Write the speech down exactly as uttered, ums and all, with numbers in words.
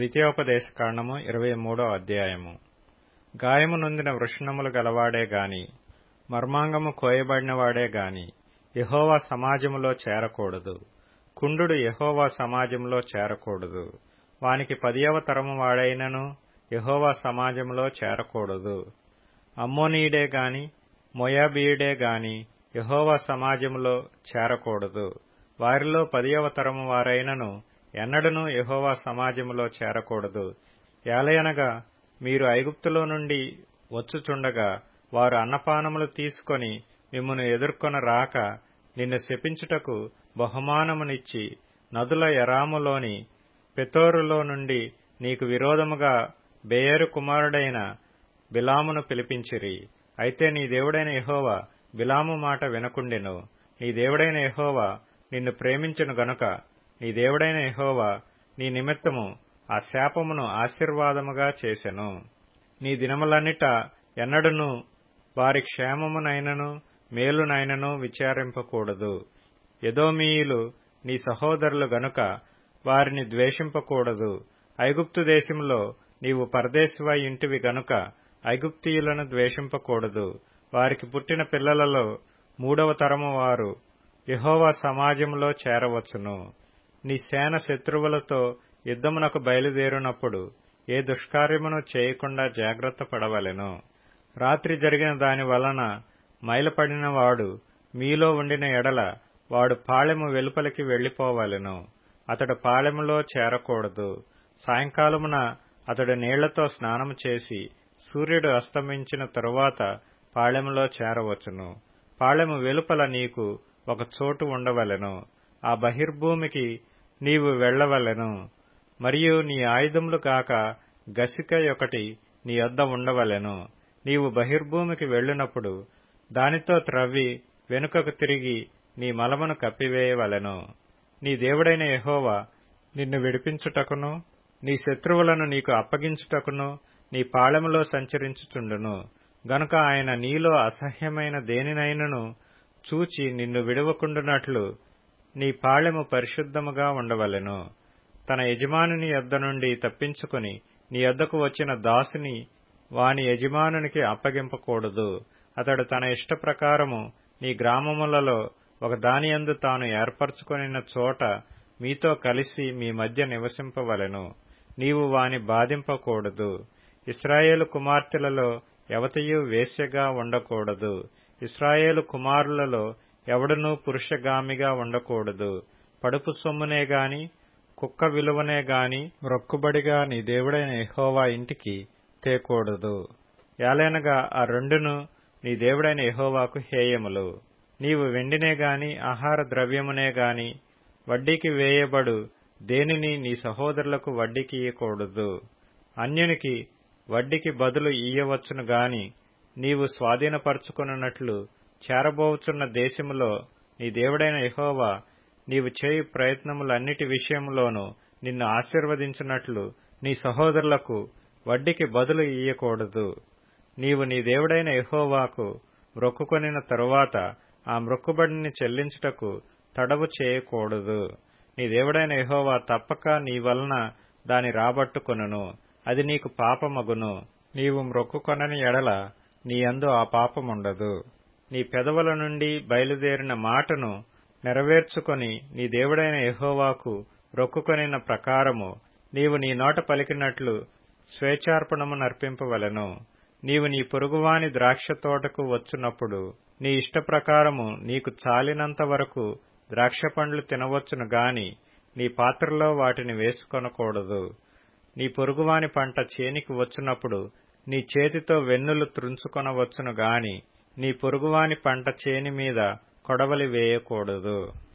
ద్వితీయోపదేశకాండము ఇరవై మూడో అధ్యాయము. గాయము నొందిన వృషణములు గలవాడే గాని మర్మాంగము కోయబడినవాడే గాని యెహోవా సమాజములో చేరకూడదు. కుండుడు యెహోవా సమాజములో చేరకూడదు. వానికి పదియవ తరము వాడైనను యెహోవా సమాజములో చేరకూడదు. అమ్మోనీయుడే గాని మోయాబీయుడే గాని యెహోవా సమాజములో చేరకూడదు. వారిలో పదియవ తరము వారైనను ఎన్నడనూ యెహోవా సమాజములో చేరకూడదు. ఏలయనగా మీరు ఐగుప్తులో నుండి వచ్చుచుండగా వారు అన్నపానములు తీసుకొని మిమ్మును ఎదుర్కొన రాక నిన్ను శపించుటకు బహుమానమునిచ్చి నదుల ఎరాములోని పెతోరులో నుండి నీకు విరోధముగా బెయేరు కుమారుడైన బిలామును పిలిపించిరి. అయితే నీ దేవుడైన యెహోవా బిలాము మాట వినకుండెను. నీ దేవుడైన యెహోవా నిన్ను ప్రేమించెను గనుక నీ దేవుడైన యెహోవా నీ నిమిత్తము ఆ శాపమును ఆశీర్వాదముగా చేసెను. నీ దినములన్నిట ఎన్నడను వారి క్షేమమునైనను మేలునైనను విచారింపకూడదు. ఎదోమీయులు నీ సహోదరులు గనుక వారిని ద్వేషింపకూడదు. ఐగుప్తు దేశంలో నీవు పరదేశివై ఇంటివి గనుక ఐగుప్తీయులను ద్వేషింపకూడదు. వారికి పుట్టిన పిల్లలలో మూడవ తరము వారు యెహోవా సమాజములో చేరవచ్చును. నీ సేన శత్రువులతో యుద్ధమునకు బయలుదేరినప్పుడు ఏ దుష్కార్యమును చేయకుండా జాగ్రత్త పడవలెను. రాత్రి జరిగిన దాని వలన మైలపడినవాడు మీలో ఉండిన ఎడల వాడు పాళెము వెలుపలికి వెళ్లిపోవలెను. అతడు పాళెములో చేరకూడదు. సాయంకాలమున అతడు నీళ్లతో స్నానము చేసి సూర్యుడు అస్తమించిన తరువాత పాళెములో చేరవచ్చును. పాళెము వెలుపల నీకు ఒక చోటు ఉండవలెను. ఆ బహిర్భూమికి నీవు వెళ్లవలెను. మరియు నీ ఆయుధములు కాక గసిక ఒకటి నీ యొద్ద ఉండవలెను. నీవు బహిర్భూమికి వెళ్ళినప్పుడు దానితో త్రవ్వి వెనుకకు తిరిగి నీ మలమును కప్పివేయవలెను. నీ దేవుడైన యెహోవా నిన్ను విడిపించుటకును నీ శత్రువులను నీకు అప్పగించుటకును నీ పాళెములో సంచరించుచుండును. గనుక ఆయన నీలో అసహ్యమైన దేనినైనను చూచి నిన్ను విడువకుండునట్లు నీ పాళెము పరిశుద్ధముగా ఉండవలెను. తన యజమానుని యొద్ద నుండి తప్పించుకుని నీ యొద్దకు వచ్చిన దాసుని వాని యజమానునికి అప్పగింపకూడదు. అతడు తన ఇష్ట ప్రకారము నీ గ్రామములలో ఒక దానియందు తాను ఏర్పరచుకొనిన చోట మీతో కలిసి మీ మధ్య నివసింపవలెను. నీవు వాని బాధింపకూడదు. ఇశ్రాయేలు కుమార్తెలలో ఎవతయు వేశ్యగా ఉండకూడదు. ఇశ్రాయేలు కుమారులలో ఎవడనూ పురుషగామిగా ఉండకూడదు. పడుపు సొమ్మునే గాని కుక్క విలువనే గాని మ్రొక్కుబడిగా నీ దేవుడైన యెహోవా ఇంటికి తేకూడదు. ఏలైనగా ఆ రెండును నీ దేవుడైన యెహోవాకు హేయములు. నీవు వెండినే గాని ఆహార ద్రవ్యమునే గాని వడ్డీకి వేయబడు దేనిని నీ సహోదరులకు వడ్డీకి ఇయ్యకూడదు. అన్యునికి వడ్డీకి బదులు ఇయ్యవచ్చును గాని నీవు స్వాధీనపరచుకొనున్నట్లు చేరబోవుచున్న దేశములో నీ దేవుడైన యెహోవా నీవు చేయు ప్రయత్నములన్నిటి విషయములోనూ నిన్ను ఆశీర్వదించినట్లు నీ సహోదరులకు వడ్డీకి బదులు ఇయ్యకూడదు. నీవు నీ దేవుడైన యెహోవాకు మ్రొక్కుకొనిన తరువాత ఆ మ్రొక్కుబడిని చెల్లించుటకు తడవు చేయకూడదు. నీ దేవుడైన యెహోవా తప్పక నీ వలన దాని రాబట్టుకొనును. అది నీకు పాపమగును. నీవు మ్రొక్కుకొనని ఎడల నీ యందు ఆ పాపముండదు. నీ పెదవుల నుండి బయలుదేరిన మాటను నెరవేర్చుకొని నీ దేవుడైన యెహోవాకు మ్రొక్కుకొనిన ప్రకారము నీవు నీ నోట పలికినట్లు స్వేచ్ఛార్పణము నర్పింపవలెను. నీవు నీ పొరుగువాని ద్రాక్ష తోటకు వచ్చునప్పుడు నీ ఇష్ట ప్రకారము నీకు చాలినంత వరకు ద్రాక్ష పండ్లు తినవచ్చును గాని నీ పాత్రలో వాటిని వేసుకొనకూడదు. నీ పొరుగువాని పంట చేనికి వచ్చినప్పుడు నీ చేతితో వెన్నులు త్రుంచుకొనవచ్చును గాని నీ పొరుగువాని పంట చేని మీద కొడవలి వేయకూడదు.